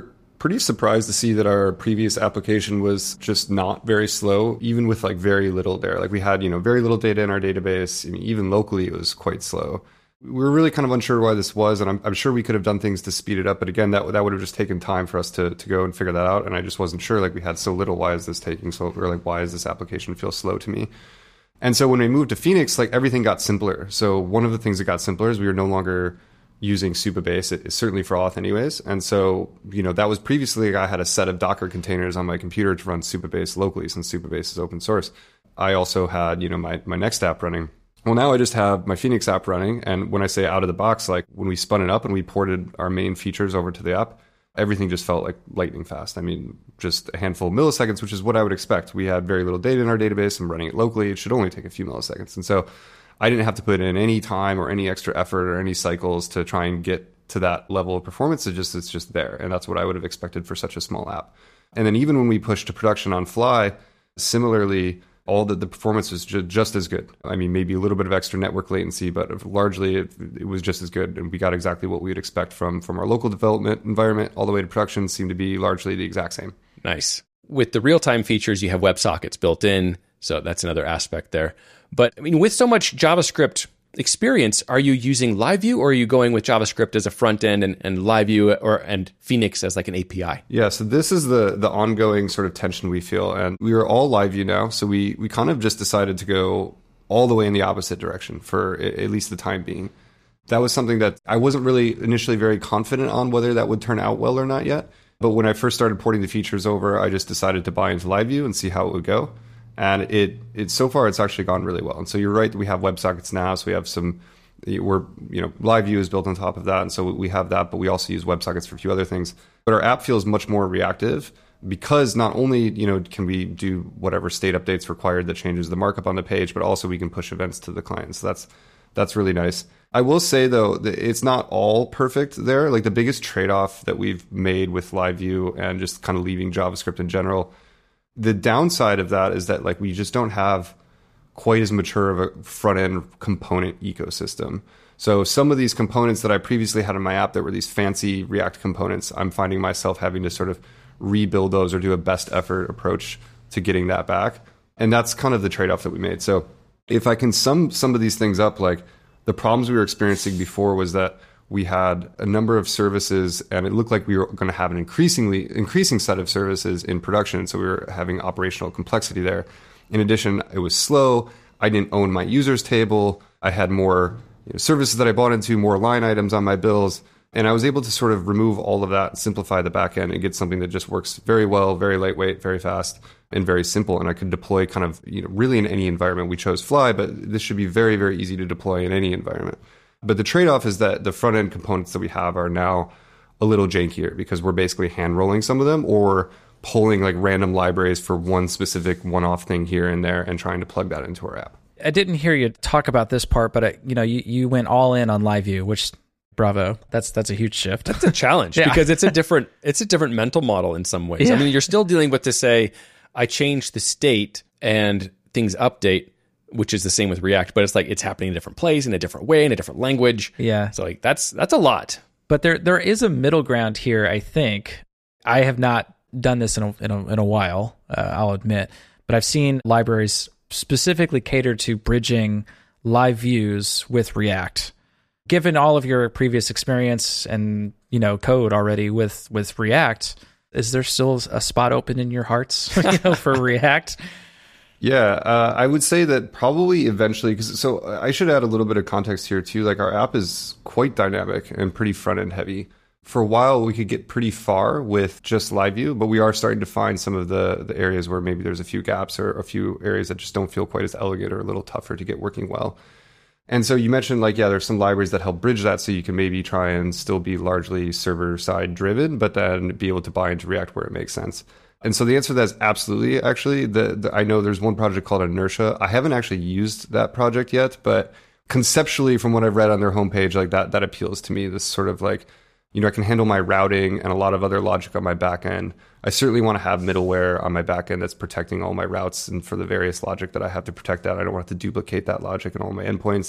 pretty surprised to see that our previous application was just not very slow, even with like very little there. Like we had, you know, very little data in our database. I mean, even locally, it was quite slow. We were really kind of unsure why this was, and I'm, I'm sure we could have done things to speed it up. But again, that that would have just taken time for us to to go and figure that out. And I just wasn't sure. Like we had so little. Why is this taking so? We were like, why does this application feel slow to me? And so when we moved to Phoenix, like everything got simpler. So one of the things that got simpler is we were no longer using Supabase, it, certainly for auth anyways. And so, you know, that was previously, like, I had a set of Docker containers on my computer to run Supabase locally since Supabase is open source. I also had, you know, my, my Next app running. Well, now I just have my Phoenix app running. And when I say out of the box, like when we spun it up and we ported our main features over to the app, everything just felt like lightning fast. I mean, just a handful of milliseconds, which is what I would expect. We had very little data in our database and running it locally, it should only take a few milliseconds. And so I didn't have to put in any time or any extra effort or any cycles to try and get to that level of performance. It just, it's just there. And that's what I would have expected for such a small app. And then even when we pushed to production on Fly, similarly, all the, the performance was ju- just as good. I mean, maybe a little bit of extra network latency, but largely it, it was just as good. And we got exactly what we would expect from, from our local development environment all the way to production. Seemed to be largely the exact same. Nice. With the real-time features, you have WebSockets built in. So that's another aspect there. But I mean, with so much JavaScript experience, are you using LiveView or are you going with JavaScript as a front end and, and LiveView or and Phoenix as like an A P I? Yeah, so this is the the ongoing sort of tension we feel. And we are all LiveView now. So we we kind of just decided to go all the way in the opposite direction for at least the time being. That was something that I wasn't really initially very confident on whether that would turn out well or not yet. But when I first started porting the features over, I just decided to buy into LiveView and see how it would go. And it, it so far, it's actually gone really well. And so you're right, we have WebSockets now. So we have some, we're, you know, LiveView is built on top of that. And so we have that, but we also use WebSockets for a few other things. But our app feels much more reactive because not only, you know, can we do whatever state updates required that changes the markup on the page, but also we can push events to the client. So that's, that's really nice. I will say, though, that it's not all perfect there. Like the biggest trade-off that we've made with LiveView and just kind of leaving JavaScript in general, the downside of that is that like we just don't have quite as mature of a front-end component ecosystem. So some of these components that I previously had in my app that were these fancy React components, I'm finding myself having to sort of rebuild those or do a best effort approach to getting that back. And that's kind of the trade-off that we made. So if I can sum some of these things up, like the problems we were experiencing before was that we had a number of services and it looked like we were going to have an increasingly increasing set of services in production. So we were having operational complexity there. In addition, it was slow. I didn't own my users table. I had more, you know, services that I bought into, more line items on my bills. And I was able to sort of remove all of that, simplify the back end and get something that just works very well, very lightweight, very fast, and very simple. And I could deploy kind of, you know, really in any environment. We chose Fly, but this should be very, very easy to deploy in any environment. But the trade-off is that the front-end components that we have are now a little jankier because we're basically hand-rolling some of them or pulling like random libraries for one specific one-off thing here and there and trying to plug that into our app. I didn't hear you talk about this part, but uh, you know, you, you went all in on LiveView, which bravo. That's that's a huge shift. That's a challenge yeah. because it's a different it's a different mental model in some ways. Yeah. I mean, you're still dealing with to say I changed the state and things update, which is the same with React, but it's like it's happening in a different place, in a different way, in a different language. Yeah. So like that's that's a lot. But there there is a middle ground here, I think. I have not done this in a in a, in a while, uh, I'll admit, but I've seen libraries specifically catered to bridging live views with React. Given all of your previous experience and, you know, code already with with React, is there still a spot open in your hearts, you know, for React? Yeah, uh, I would say that probably eventually, because so I should add a little bit of context here too. Like our app is quite dynamic and pretty front end heavy. For a while, we could get pretty far with just LiveView, but we are starting to find some of the, the areas where maybe there's a few gaps or a few areas that just don't feel quite as elegant or a little tougher to get working well. And so you mentioned like, yeah, there's some libraries that help bridge that so you can maybe try and still be largely server side driven, but then be able to buy into React where it makes sense. And so the answer to that is absolutely, actually. The, the, I know there's one project called Inertia. I haven't actually used that project yet, but conceptually from what I've read on their homepage, like that, that appeals to me. This sort of like, you know, I can handle my routing and a lot of other logic on my back end. I certainly want to have middleware on my back end that's protecting all my routes and for the various logic that I have to protect that. I don't want to duplicate that logic in all my endpoints.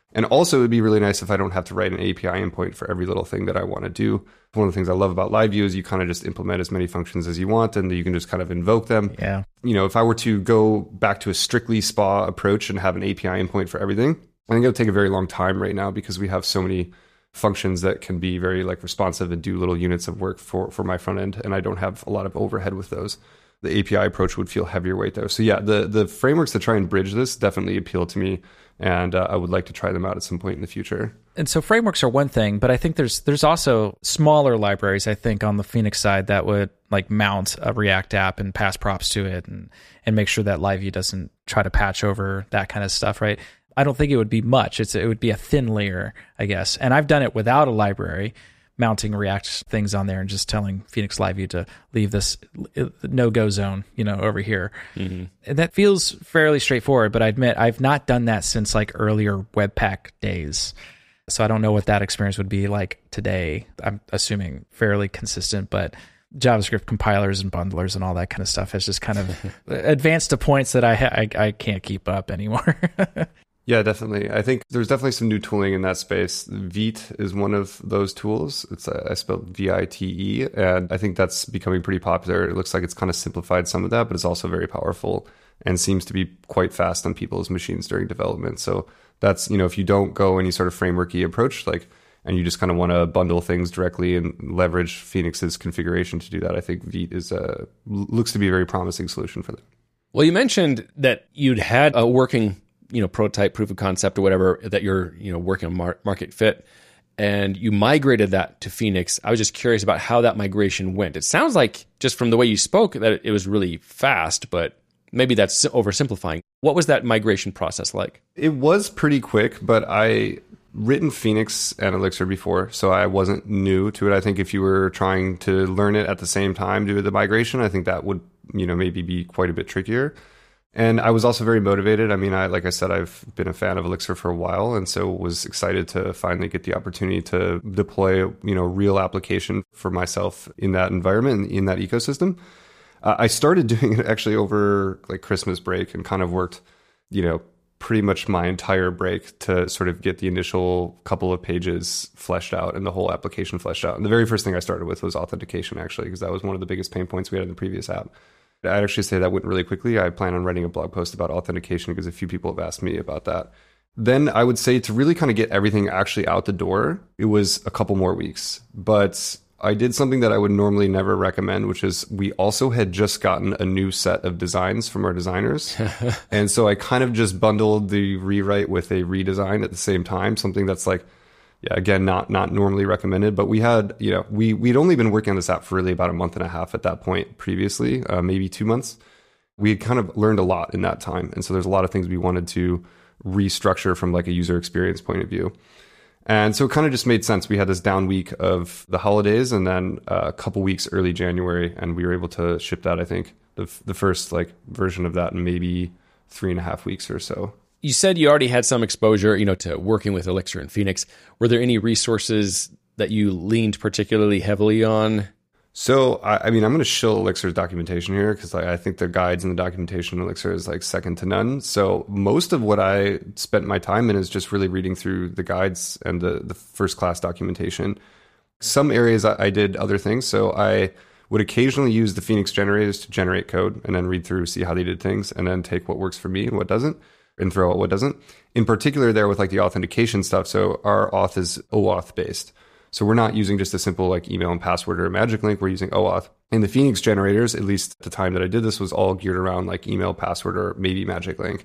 And also, it'd be really nice if I don't have to write an A P I endpoint for every little thing that I want to do. One of the things I love about LiveView is you kind of just implement as many functions as you want, and you can just kind of invoke them. Yeah. You know, if I were to go back to a strictly S P A approach and have an A P I endpoint for everything, I think it would take a very long time right now because we have so many functions that can be very like responsive and do little units of work for, for my front end. And I don't have a lot of overhead with those. The A P I approach would feel heavier weight though. So yeah, the, the frameworks that try and bridge this definitely appeal to me. And uh, I would like to try them out at some point in the future. And so frameworks are one thing, but I think there's there's also smaller libraries, I think, on the Phoenix side that would like mount a React app and pass props to it and, and make sure that LiveView doesn't try to patch over that kind of stuff, right? I don't think it would be much. It's It would be a thin layer, I guess. And I've done it without a library, mounting React things on there and just telling Phoenix LiveView to leave this no-go zone, you know, over here. Mm-hmm. And that feels fairly straightforward, but I admit I've not done that since like earlier Webpack days. So I don't know what that experience would be like today. I'm assuming fairly consistent, but JavaScript compilers and bundlers and all that kind of stuff has just kind of advanced to points that I, I, I can't keep up anymore. Yeah, definitely. I think there's definitely some new tooling in that space. Vite is one of those tools. It's uh, I spelled V I T E, and I think that's becoming pretty popular. It looks like it's kind of simplified some of that, but it's also very powerful and seems to be quite fast on people's machines during development. So that's, you know, if you don't go any sort of frameworky approach, like, and you just kind of want to bundle things directly and leverage Phoenix's configuration to do that, I think Vite is a looks to be a very promising solution for that. Well, you mentioned that you'd had a working, you know, prototype, proof of concept or whatever that you're, you know, working on mar- market fit, and you migrated that to Phoenix. I was just curious about how that migration went. It sounds like just from the way you spoke that it was really fast, but maybe that's oversimplifying. What was that migration process like? It was pretty quick, but I written Phoenix and Elixir before, so I wasn't new to it. I think if you were trying to learn it at the same time, do the migration, I think that would, you know, maybe be quite a bit trickier. And I was also very motivated. I mean, I like I said, I've been a fan of Elixir for a while, and so was excited to finally get the opportunity to deploy, you know, real application for myself in that environment, in that ecosystem. Uh, I started doing it actually over like Christmas break and kind of worked, you know, pretty much my entire break to sort of get the initial couple of pages fleshed out and the whole application fleshed out. And the very first thing I started with was authentication, actually, because that was one of the biggest pain points we had in the previous app. I'd actually say that went really quickly. I plan on writing a blog post about authentication because a few people have asked me about that. Then I would say to really kind of get everything actually out the door, it was a couple more weeks. But I did something that I would normally never recommend, which is we also had just gotten a new set of designs from our designers. And so I kind of just bundled the rewrite with a redesign at the same time, something that's like, yeah, again, not not normally recommended, but we had, you know, we, we'd only been working on this app for really about a month and a half at that point previously, uh, maybe two months. We had kind of learned a lot in that time. And so there's a lot of things we wanted to restructure from like a user experience point of view. And so it kind of just made sense. We had this down week of the holidays and then uh, a couple weeks early January, and we were able to ship that, I think, the, the first like version of that in maybe three and a half weeks or so. You said you already had some exposure, you know, to working with Elixir and Phoenix. Were there any resources that you leaned particularly heavily on? So, I, I mean, I'm going to shill Elixir's documentation here because like, I think the guides and the documentation in Elixir is like second to none. So most of what I spent my time in is just really reading through the guides and the, the first class documentation. Some areas I, I did other things. So I would occasionally use the Phoenix generators to generate code and then read through, see how they did things, and then take what works for me and what doesn't, and throw out what doesn't. In particular there with like the authentication stuff. So our auth is OAuth based. So we're not using just a simple like email and password or a magic link. We're using OAuth. And the Phoenix generators, at least at the time that I did this, was all geared around like email, password, or maybe magic link.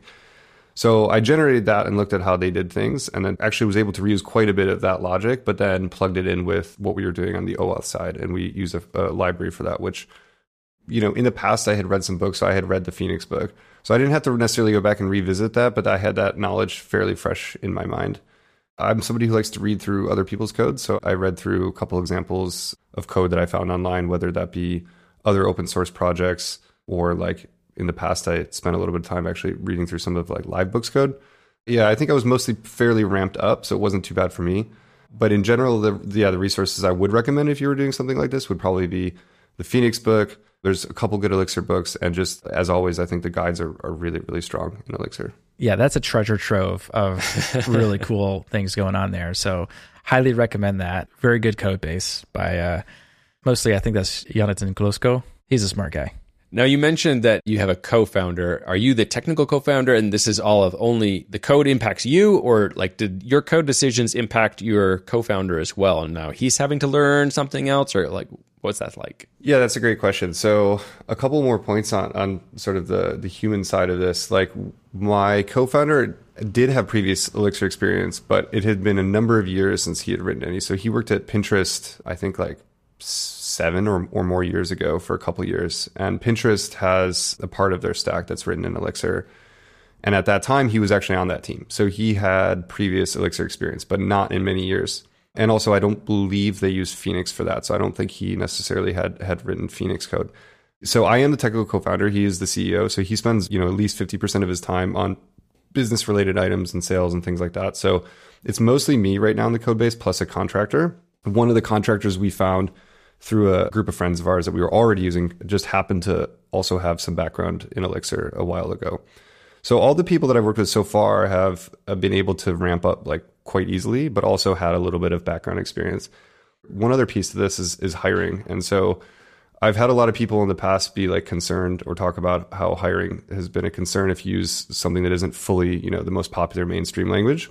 So I generated that and looked at how they did things, and then actually was able to reuse quite a bit of that logic, but then plugged it in with what we were doing on the OAuth side. And we use a, a library for that, which, you know, in the past I had read some books. So I had read the Phoenix book. So I didn't have to necessarily go back and revisit that, but I had that knowledge fairly fresh in my mind. I'm somebody who likes to read through other people's code. So I read through a couple examples of code that I found online, whether that be other open source projects or like in the past, I spent a little bit of time actually reading through some of like Livebook's code. Yeah, I think I was mostly fairly ramped up, so it wasn't too bad for me. But in general, the yeah, the resources I would recommend if you were doing something like this would probably be the Phoenix book. There's a couple good Elixir books. And just as always, I think the guides are, are really, really strong in Elixir. Yeah, that's a treasure trove of really cool things going on there. So highly recommend that. Very good code base by uh, mostly, I think that's Jonathan Klosko. He's a smart guy. Now, you mentioned that you have a co-founder. Are you the technical co-founder and this is all of only the code impacts you, or like did your code decisions impact your co-founder as well? And now he's having to learn something else, or like what's that like? Yeah, that's a great question. So a couple more points on, on sort of the, the human side of this. Like my co-founder did have previous Elixir experience, but it had been a number of years since he had written any. So he worked at Pinterest, I think like seven or, or more years ago for a couple of years. And Pinterest has a part of their stack that's written in Elixir. And at that time, he was actually on that team. So he had previous Elixir experience, but not in many years. And also, I don't believe they use Phoenix for that. So I don't think he necessarily had, had written Phoenix code. So I am the technical co-founder. He is the C E O. So he spends, you know, at least fifty percent of his time on business related items and sales and things like that. So it's mostly me right now in the code base plus a contractor. One of the contractors we found through a group of friends of ours that we were already using just happened to also have some background in Elixir a while ago. So all the people that I've worked with so far have been able to ramp up like quite easily, but also had a little bit of background experience. One other piece to this is is hiring. And so I've had a lot of people in the past be like concerned or talk about how hiring has been a concern if you use something that isn't fully, you know, the most popular mainstream language.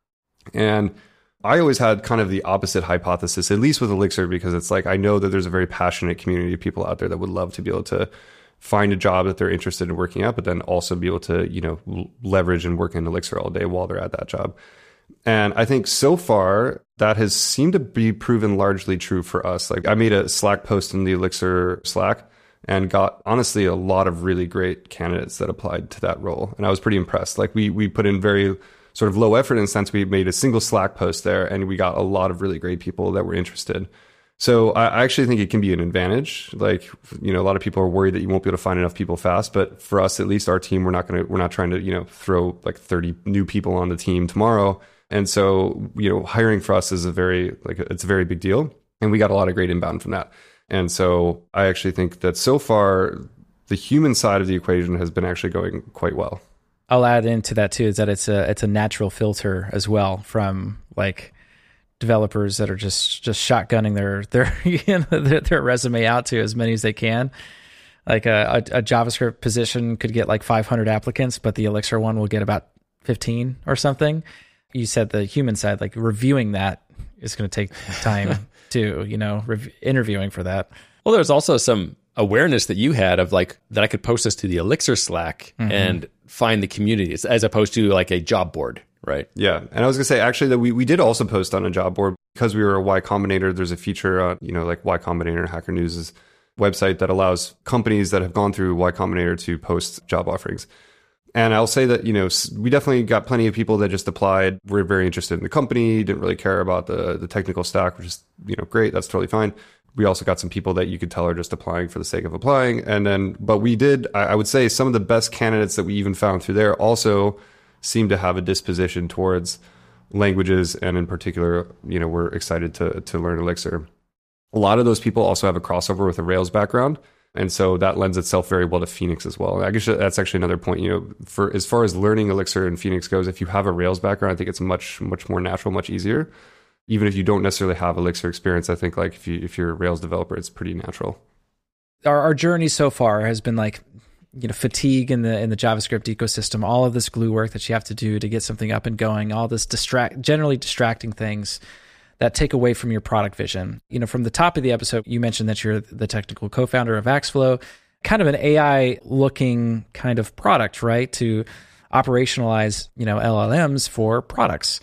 And I always had kind of the opposite hypothesis, at least with Elixir, because it's like I know that there's a very passionate community of people out there that would love to be able to find a job that they're interested in working at, but then also be able to, you know, leverage and work in Elixir all day while they're at that job. And I think so far that has seemed to be proven largely true for us. Like I made a Slack post in the Elixir Slack and got honestly a lot of really great candidates that applied to that role. And I was pretty impressed. Like we we put in very sort of low effort in the sense we made a single Slack post there and we got a lot of really great people that were interested. So I actually think it can be an advantage. Like, you know, a lot of people are worried that you won't be able to find enough people fast, but for us, at least our team, we're not going to, we're not trying to, you know, throw like thirty new people on the team tomorrow. And so, you know, hiring for us is a very, like, it's a very big deal. And we got a lot of great inbound from that. And so I actually think that so far, the human side of the equation has been actually going quite well. I'll add into that too, is that it's a, it's a natural filter as well from like developers that are just, just shotgunning their, their, you know, their, their resume out to as many as they can. Like a, a, a JavaScript position could get like five hundred applicants, but the Elixir one will get about fifteen or something. You said the human side, like reviewing that is going to take time too, you know, rev- interviewing for that. Well, there's also some awareness that you had of like that I could post this to the Elixir Slack mm-hmm. and find the community as opposed to like a job board, right? Yeah. And I was going to say actually that we, we did also post on a job board because we were a Y Combinator. There's a feature on, you know, like Y Combinator, Hacker News' website that allows companies that have gone through Y Combinator to post job offerings. And I'll say that, you know, we definitely got plenty of people that just applied, were very interested in the company, didn't really care about the the technical stack, which is, you know, great. That's totally fine. We also got some people that you could tell are just applying for the sake of applying. And then, but we did, I would say some of the best candidates that we even found through there also seem to have a disposition towards languages. And in particular, you know, we're excited to to learn Elixir. A lot of those people also have a crossover with a Rails background. And so that lends itself very well to Phoenix as well. I guess that's actually another point, you know, for as far as learning Elixir and Phoenix goes, if you have a Rails background, I think it's much, much more natural, much easier. Even if you don't necessarily have Elixir experience, I think like if you if you're a Rails developer, it's pretty natural. Our our journey so far has been like, you know, fatigue in the in the JavaScript ecosystem, all of this glue work that you have to do to get something up and going, all this distract generally distracting things that take away from your product vision. You know, from the top of the episode, you mentioned that you're the technical co-founder of Axflow, kind of an A I-looking kind of product, right? To operationalize, you know, L L Ms for products.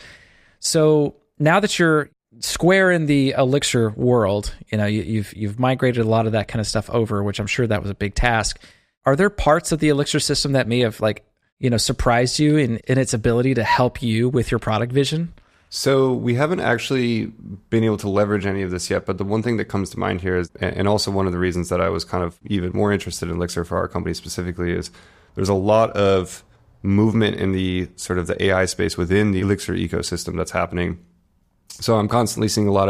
So now that you're square in the Elixir world, you know, you, you've you've migrated a lot of that kind of stuff over, which I'm sure that was a big task. Are there parts of the Elixir system that may have like, you know, surprised you in, in its ability to help you with your product vision? So we haven't actually been able to leverage any of this yet, but the one thing that comes to mind here is, and also one of the reasons that I was kind of even more interested in Elixir for our company specifically, is there's a lot of movement in the sort of the A I space within the Elixir ecosystem that's happening. So I'm constantly seeing a lot of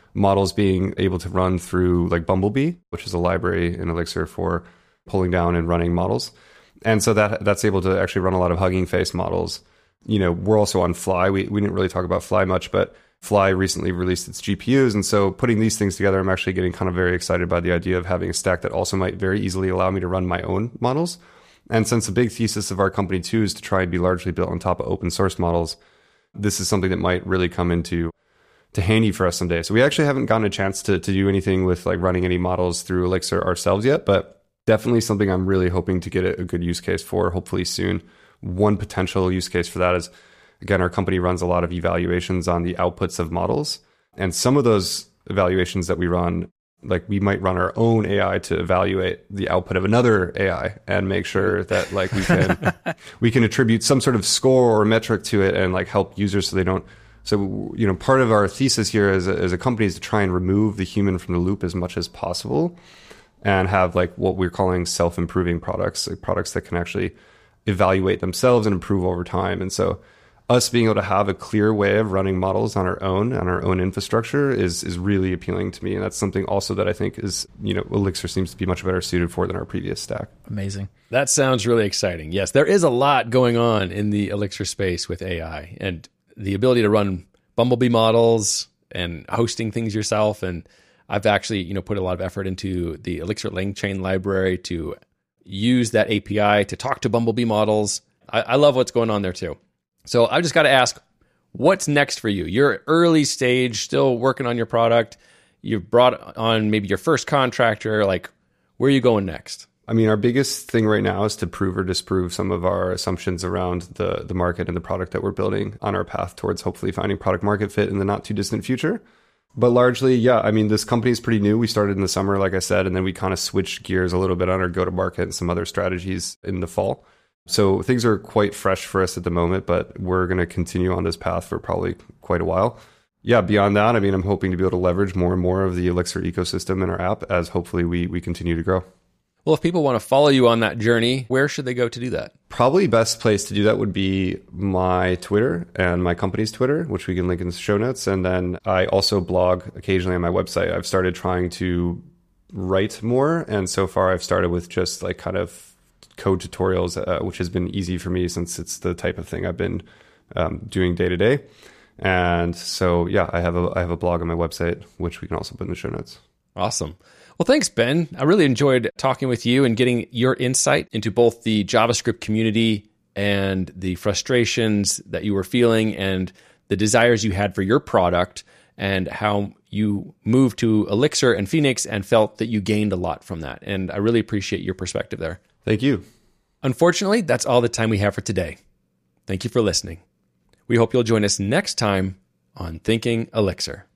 models being able to run through like Bumblebee, which is a library in Elixir for pulling down and running models. And so that that's able to actually run a lot of Hugging Face models. You know, we're also on Fly. We we didn't really talk about Fly much, but Fly recently released its G P Us. And so putting these things together, I'm actually getting kind of very excited by the idea of having a stack that also might very easily allow me to run my own models. And since a big thesis of our company too is to try and be largely built on top of open source models, this is something that might really come into to handy for us someday. So we actually haven't gotten a chance to to do anything with like running any models through Elixir ourselves yet, but definitely something I'm really hoping to get a, a good use case for, hopefully soon. One potential use case for that is, again, our company runs a lot of evaluations on the outputs of models. And some of those evaluations that we run, like we might run our own A I to evaluate the output of another A I and make sure that like we can we can attribute some sort of score or metric to it and like help users so they don't. So, you know, part of our thesis here as a, as a company is to try and remove the human from the loop as much as possible and have like what we're calling self-improving products, like products that can actually evaluate themselves and improve over time. And so us being able to have a clear way of running models on our own, on our own infrastructure is is really appealing to me. And that's something also that I think is, you know, Elixir seems to be much better suited for than our previous stack. Amazing. That sounds really exciting. Yes, there is a lot going on in the Elixir space with A I and the ability to run Bumblebee models and hosting things yourself. And I've actually, you know, put a lot of effort into the Elixir LangChain library to use that A P I to talk to Bumblebee models. I, I love what's going on there too. So I've just got to ask, what's next for you? You're early stage, still working on your product. You've brought on maybe your first contractor. Like, where are you going next? I mean, our biggest thing right now is to prove or disprove some of our assumptions around the, the market and the product that we're building on our path towards hopefully finding product market fit in the not too distant future. But largely, yeah, I mean, this company is pretty new. We started in the summer, like I said, and then we kind of switched gears a little bit on our go-to-market and some other strategies in the fall. So things are quite fresh for us at the moment, but we're going to continue on this path for probably quite a while. Yeah, beyond that, I mean, I'm hoping to be able to leverage more and more of the Elixir ecosystem in our app as hopefully we we continue to grow. Well, if people want to follow you on that journey, where should they go to do that? Probably best place to do that would be my Twitter and my company's Twitter, which we can link in the show notes. And then I also blog occasionally on my website. I've started trying to write more. And so far I've started with just like kind of code tutorials, uh, which has been easy for me since it's the type of thing I've been um, doing day to day. And so, yeah, I have a I have a blog on my website, which we can also put in the show notes. Awesome. Well, thanks, Ben. I really enjoyed talking with you and getting your insight into both the JavaScript community and the frustrations that you were feeling and the desires you had for your product and how you moved to Elixir and Phoenix and felt that you gained a lot from that. And I really appreciate your perspective there. Thank you. Unfortunately, that's all the time we have for today. Thank you for listening. We hope you'll join us next time on Thinking Elixir.